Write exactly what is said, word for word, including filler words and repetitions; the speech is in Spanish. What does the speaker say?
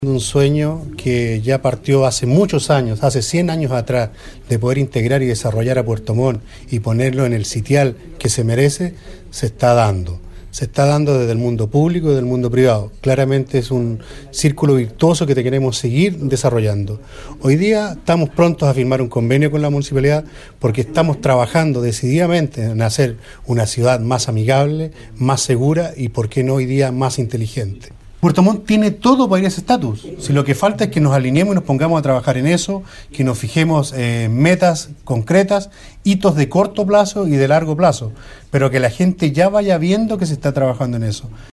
Un sueño que ya partió hace muchos años, hace cien años atrás, de poder integrar y desarrollar a Puerto Montt y ponerlo en el sitial que se merece, se está dando. Se está dando desde el mundo público y desde el mundo privado. Claramente es un círculo virtuoso que te queremos seguir desarrollando. Hoy día estamos prontos a firmar un convenio con la municipalidad porque estamos trabajando decididamente en hacer una ciudad más amigable, más segura y, por qué no, hoy día más inteligente. Puerto Montt tiene todo para ir a ese estatus. Si lo que falta es que nos alineemos y nos pongamos a trabajar en eso, que nos fijemos eh, metas concretas, hitos de corto plazo y de largo plazo, pero que la gente ya vaya viendo que se está trabajando en eso.